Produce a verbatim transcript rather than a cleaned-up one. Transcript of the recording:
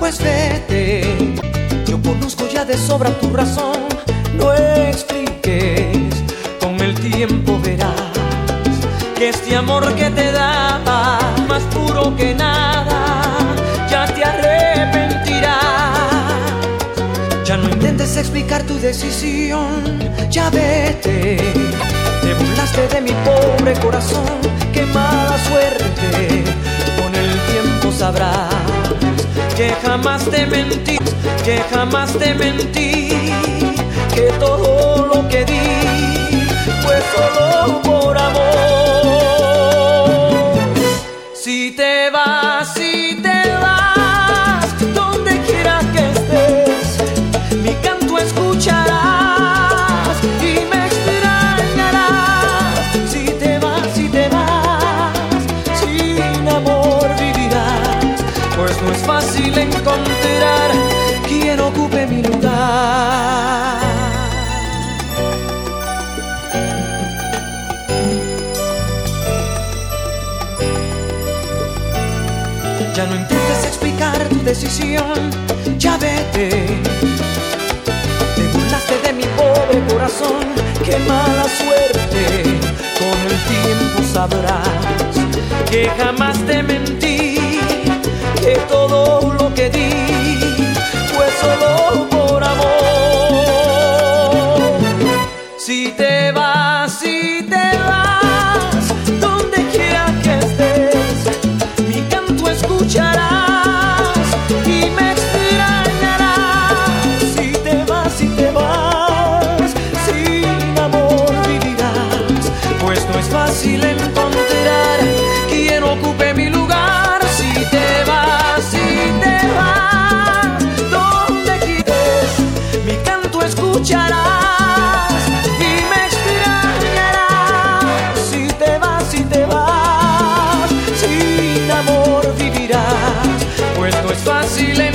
pues vete. Yo conozco ya de sobra tu razón, no expliques, con el tiempo verás que este amor que te daba, más puro que nada, ya te arrepentirás. Ya no intentes explicar tu decisión, ya vete. Te burlaste de mi pobre corazón, qué mala suerte. Con el tiempo sabrás que jamás te mentí, que jamás te mentí, que todo lo que di fue solo por amor. Si te vas, si te vas, donde quiera que estés, mi canto escucharás y me extrañarás. Si te vas, si te vas, sin amor vivirás, pues no es fácil encontrar quien ocupe mi lugar. Ya no intentes explicar tu decisión, ya vete. Te burlaste de mi pobre corazón, qué mala suerte. Con el tiempo sabrás que jamás te mentí, que todo lo que di fue solo por amor. Si te vas, si te vas, donde quiera que estés, mi canto escucharás y me extrañarás. Si te vas, si te vas, sin amor vivirás, pues no es fácil encontrar quien ocupe mi lugar. Si te vas, si te vas, donde quieres, mi canto escucharás y me extrañarás. Si te vas, si te vas, sin amor vivirás, pues no es fácil